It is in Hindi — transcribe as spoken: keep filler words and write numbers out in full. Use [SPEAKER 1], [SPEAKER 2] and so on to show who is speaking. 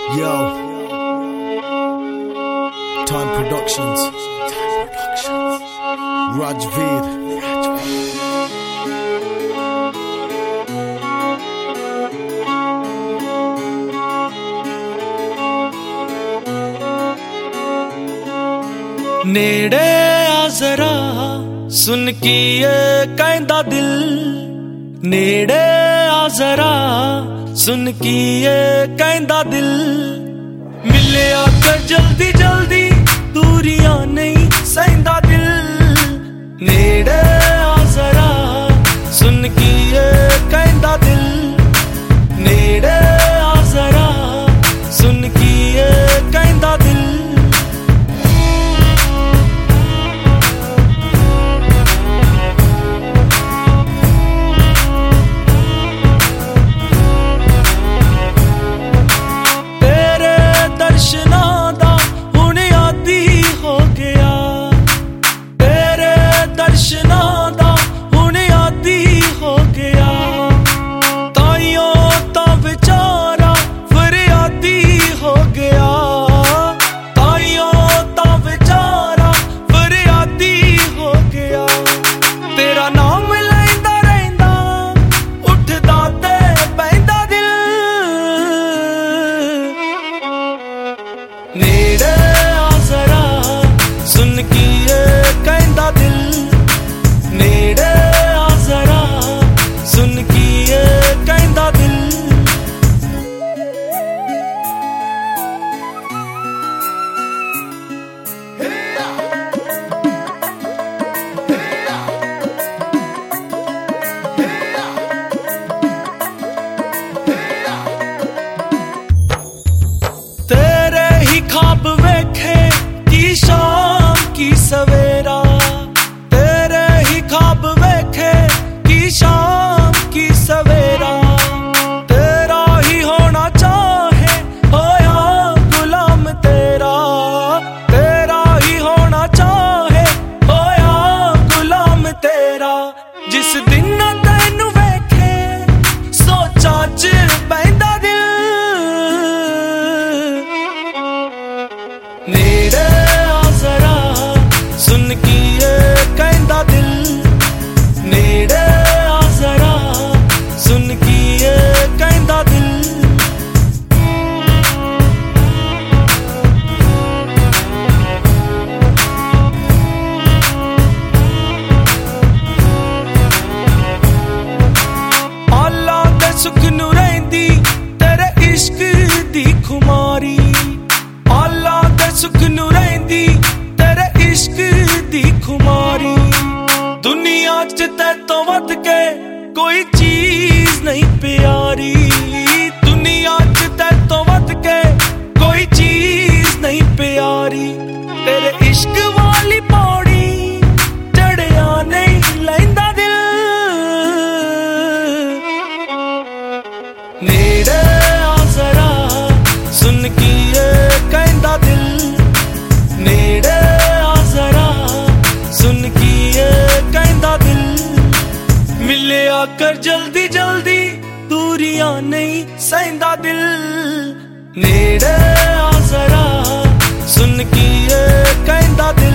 [SPEAKER 1] Yo, Time Productions, Rajveer.
[SPEAKER 2] नेड़े आ जरा सुन की ये कहंदा दिल, नेड़े आ जरा सुन की ये कहंदा दिल, मिले आकर जल्दी जल्दी दूरियां नहीं सहंदा दिल, नेड़े आ जरा सुन की ये कहंदा दिल, नेड़े आ जरा सुन की ये कहंदा दिल। नेड़े आ जरा सुन की ये कहंदा दिल, नेड़े आ जरा सुन की ये कहंदा दिल। ख्वाब वेखे की शाम की सवेरा, तेरे ही ख्वाब वेखे की शाम की सवेरा, तेरा ही होना चाहे होया गुलाम तेरा, तेरा ही होना चाहे होया गुलाम तेरा, जिस दिन ना तैनू वेखे सोचा च पैंदा दिल, नेड़े आ जरा सुन की ये कहंदा दिल, नेड़े आ जरा सुन की ये कहंदा दिल। आला दे सुख नू रहिंदी तेरे इश्क दी खुमारी, आला सुख नू रहिंदी तेरे इश्क दी खुमारी, दुनिया च ते तो वध के कोई चीज नहीं प्यारी, दुनिया च ते तो वध के कोई चीज नहीं प्यारी, तेरे इश्क वाली पौड़ी चढ़िया नहीं लैंदा दिल, नेड़े आ जरा सुन की ये कहंदा दिल, नेड़े आ जरा सुन की ये कहंदा दिल, मिले आकर जल्दी जल्दी दूरियां नहीं सहंदा दिल, नेड़े आ जरा सुन की ये कहंदा दिल।